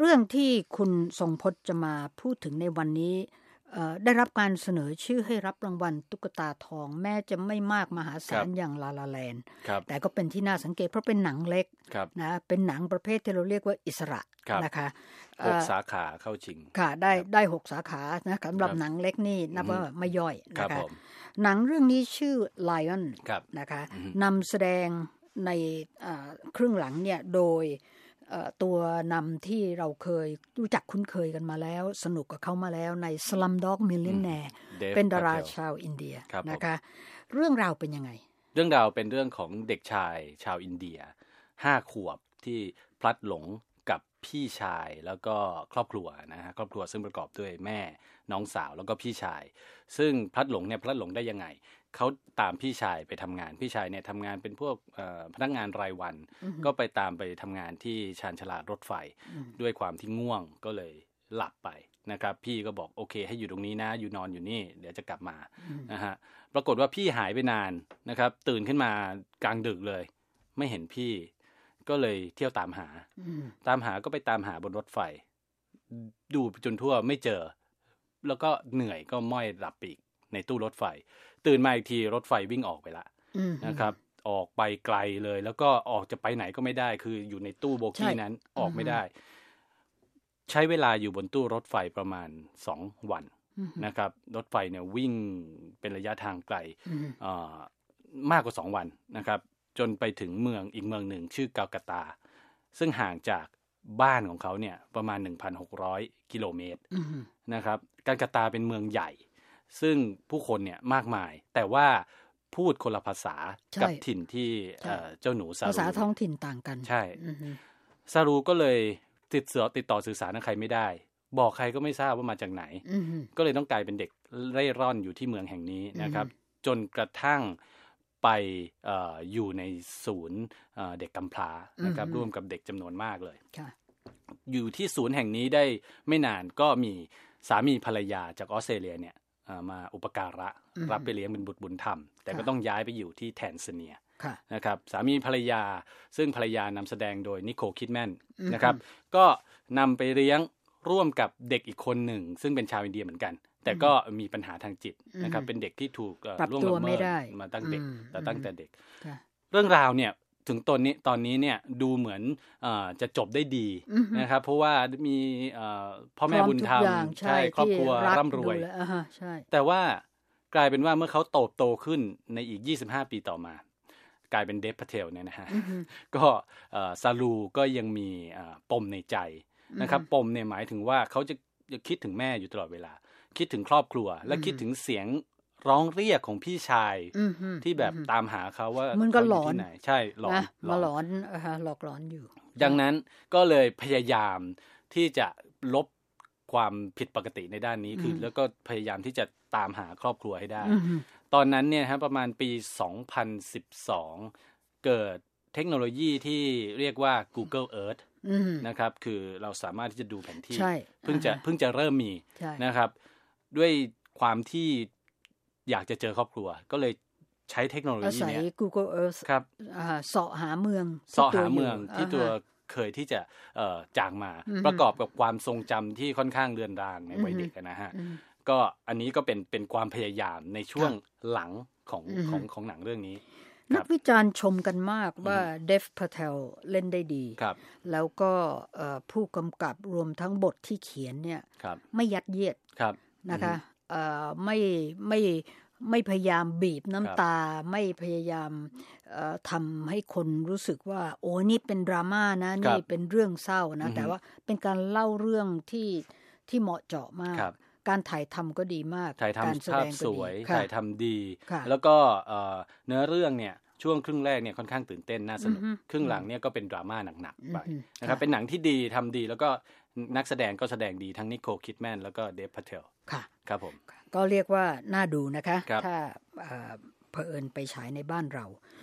รื่องที่คุณทรงพจน์จะมาพูดถึงในวันนี้ได้รับการเสนอชื่อให้รับรางวัลตุ๊กตาทองแม้จะไม่มากมหาศาลอย่างลาลาแลนด์แต่ก็เป็นที่น่าสังเกตเพราะเป็นหนังเล็กนะเป็นหนังประเภทที่เราเรียกว่าอิสระนะคะ 6 สาขาเข้าชิงค่ะได้6 สาขานะสำหรับหนังเล็กนี่นับว่าไม่ย่อยนะคะหนังเรื่องนี้ชื่อ Lion นะคะนำแสดงในครึ่งหลังเนี่ยโดยตัวนำที่เราเคยรู้จักคุ้นเคยกันมาแล้วสนุกกับเขามาแล้วใน Slumdog Millionaire เป็นดาราชาวอินเดียนะคะเรื่องราวเป็นยังไงเรื่องราวเป็นเรื่องของเด็กชายชาวอินเดีย5 ขวบที่พลัดหลงกับพี่ชายแล้วก็ครอบครัวนะฮะครอบครัวซึ่งประกอบด้วยแม่น้องสาวแล้วก็พี่ชายซึ่งพลัดหลงได้ยังไงเขาตามพี่ชายไปทำงานพี่ชายเนี่ยทำงานเป็นพวกพนักงานรายวันก็ไปทำงานที่ชานชาลารถไฟด้วยความที่ง่วงก็เลยหลับไปนะครับพี่ก็บอกโอเคให้อยู่ตรงนี้นะอยู่นอนอยู่นี่เดี๋ยวจะกลับมานะฮะปรากฏว่าพี่หายไปนานนะครับตื่นขึ้นมากลางดึกเลยไม่เห็นพี่ก็เลยเที่ยวตามหาก็ไปตามหาบนรถไฟดูจนทั่วไม่เจอแล้วก็เหนื่อยก็ม้อยหลับอีกในตู้รถไฟตื่นมาอีกทีรถไฟวิ่งออกไปละนะครับออกไปไกลเลยแล้วก็ออกจะไปไหนก็ไม่ได้คืออยู่ในตู้โบกี้นั้นออกไม่ได้ใช้เวลาอยู่บนตู้รถไฟประมาณ2 วันนะครับรถไฟเนี่ยวิ่งเป็นระยะทางไกลมากกว่า2 วันนะครับจนไปถึงเมืองอีกเมืองหนึ่งชื่อกาลกัตตาซึ่งห่างจากบ้านของเขาเนี่ยประมาณ 1,600 กิโลเมตรนะครับกาลกัตตาเป็นเมืองใหญ่ซึ่งผู้คนเนี่ยมากมายแต่ว่าพูดคนละภาษากับถิ่นที่เจ้าหนูซารูภาษาท้องถิ่นต่างกันใช่ซารูก็เลยติดต่อสื่อสารกับใครไม่ได้บอกใครก็ไม่ทราบว่ามาจากไหนก็เลยต้องกลายเป็นเด็กเร่ร่อนอยู่ที่เมืองแห่งนี้นะครับจนกระทั่งไปอยู่ในศูนย์เด็กกำพร้านะครับร่วมกับเด็กจำนวนมากเลยอยู่ที่ศูนย์แห่งนี้ได้ไม่นานก็มีสามีภรรยาจากออสเตรเลียเนี่ยมาอุปการะรับไปเลี้ยงเป็นบุตรบุญธรรมแต่ก็ต้องย้ายไปอยู่ที่แทนซาเนียนะครับสามีภรรยาซึ่งภรรยานำแสดงโดยนิโคล คิดแมนนะครับก็นำไปเลี้ยงร่วมกับเด็กอีกคนหนึ่งซึ่งเป็นชาวอินเดียเหมือนกันแต่ก็มีปัญหาทางจิตนะครับเป็นเด็กที่ถูกล่วงละเมิดมาตั้งแต่เด็กเรื่องราวเนี่ยถึงตอนนี้เนี่ยดูเหมือนจะจบได้ดีนะครับเพราะว่ามีพ่อแม่บุญธรรมใช่ครอบครัวร่ำรวยแต่ว่ากลายเป็นว่าเมื่อเขาโตขึ้นในอีก25 ปีต่อมากลายเป็นเดฟ พาเทลเนี่ยนะฮะก็ซาลูก็ยังมีปมในใจนะครับปมเนี่ยหมายถึงว่าเขาจะคิดถึงแม่อยู่ตลอดเวลาคิดถึงครอบครัวและคิดถึงเสียงร้องเรียกของพี่ชายที่แบบตามหาเขาว่ามันก็หลอนใช่หลอนมาหลอนหลอกหลอนอยู่ดังนั้นก็เลยพยายามที่จะลบความผิดปกติในด้านนี้คือแล้วก็พยายามที่จะตามหาครอบครัวให้ได้ตอนนั้นเนี่ยประมาณปี2012เกิดเทคโนโลยีที่เรียกว่า Google Earth นะครับคือเราสามารถที่จะดูแผนที่เพิ่งจะเริ่มมีนะครับด้วยความที่อยากจะเจอครอบครัวก็เลยใช้เทคโนโลยีนี้ Google Earth ครับเสาะหาเมืองที่ตัวเคยที่จะจางมาประกอบกับความทรงจำที่ค่อนข้างเลือนรางในวัยเด็กนะฮะก็อันนี้ก็เป็นความพยายามในช่วงหลังของหนังเรื่องนี้นักวิจารณ์ชมกันมากว่าเดฟ พาเทลเล่นได้ดีแล้วก็ผู้กำกับรวมทั้งบทที่เขียนเนี่ยไม่ยัดเยียดนะคะไม่พยายามบีบน้ำตาไม่พยายามทำให้คนรู้สึกว่าโอ้นี่เป็นดราม่านะนี่เป็นเรื่องเศร้านะแต่ว่าเป็นการเล่าเรื่องที่เหมาะเจาะมากการถ่ายทำก็ดีมากถ่ายทำภาพสวยถ่ายทำดีแล้วก็เนื้อเรื่องเนี่ยช่วงครึ่งแรกเนี่ยค่อนข้างตื่นเต้นน่าสนุกครึ่งหลังเนี่ยก็เป็นดราม่าหนักๆไปนะครับเป็นหนังที่ดีทำดีแล้วก็นักแสดงก็แสดงดีทั้งนิโคล คิดแมนแล้วก็เดฟ พาเทลครับผมก็เรียกว่าน่าดูนะคะถ้าเผอิญไปฉายในบ้านเรา